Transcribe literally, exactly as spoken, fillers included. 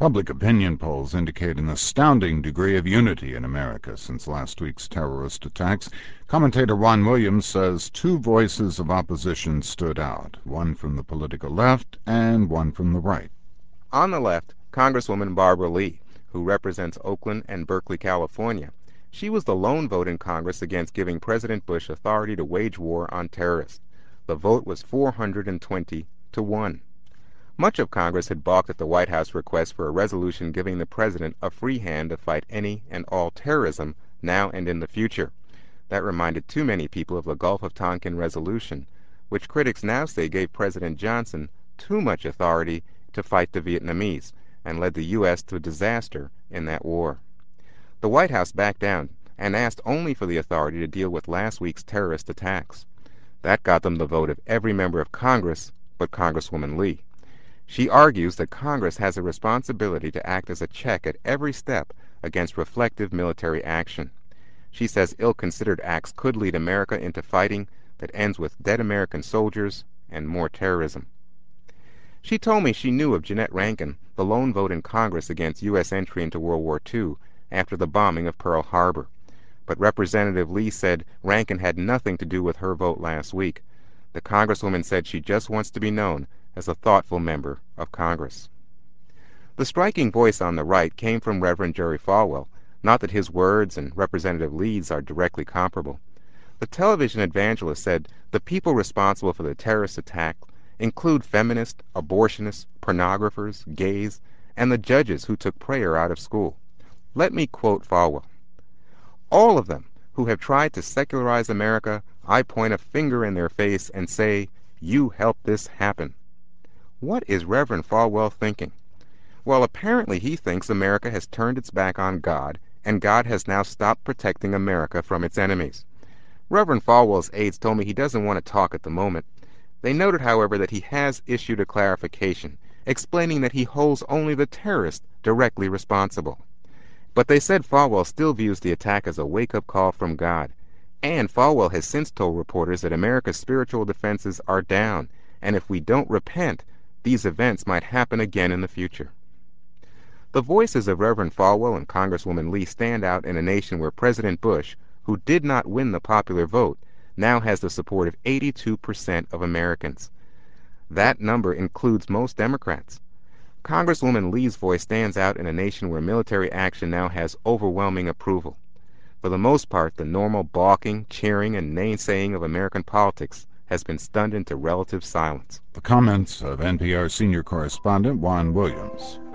Public opinion polls indicate an astounding degree of unity in America since last week's terrorist attacks. Commentator Juan Williams says two voices of opposition stood out, one from the political left and one from the right. On the left, Congresswoman Barbara Lee, who represents Oakland and Berkeley, California. She was the lone vote in Congress against giving President Bush authority to wage war on terrorists. The vote was four hundred twenty to one. Much of Congress had balked at the White House request for a resolution giving the president a free hand to fight any and all terrorism now and in the future. That reminded too many people of the Gulf of Tonkin resolution, which critics now say gave President Johnson too much authority to fight the Vietnamese and led the U S to disaster in that war. The White House backed down and asked only for the authority to deal with last week's terrorist attacks. That got them the vote of every member of Congress but Congresswoman Lee. She argues that Congress has a responsibility to act as a check at every step against reflective military action. She says ill-considered acts could lead America into fighting that ends with dead American soldiers and more terrorism. She told me she knew of Jeannette Rankin, the lone vote in Congress against U S entry into World War Two after the bombing of Pearl Harbor. But Representative Lee said Rankin had nothing to do with her vote last week. The Congresswoman said she just wants to be known as a thoughtful member of Congress. The striking voice on the right came from Reverend Jerry Falwell, not that his words and Representative Lee's are directly comparable. The television evangelist said the people responsible for the terrorist attack include feminists, abortionists, pornographers, gays, and the judges who took prayer out of school. Let me quote Falwell. All of them who have tried to secularize America, I point a finger in their face and say, you helped this happen. What is Reverend Falwell thinking? Well, apparently he thinks America has turned its back on God, and God has now stopped protecting America from its enemies. Reverend Falwell's aides told me he doesn't want to talk at the moment. They noted, however, that he has issued a clarification, explaining that he holds only the terrorists directly responsible. But they said Falwell still views the attack as a wake-up call from God, and Falwell has since told reporters that America's spiritual defenses are down, and if we don't repent, these events might happen again in the future. The voices of Reverend Falwell and Congresswoman Lee stand out in a nation where President Bush, who did not win the popular vote, now has the support of eighty-two percent of Americans. That number includes most Democrats. Congresswoman Lee's voice stands out in a nation where military action now has overwhelming approval. For the most part, the normal balking, cheering, and naysaying of American politics has been stunned into relative silence. The comments of N P R senior correspondent Juan Williams.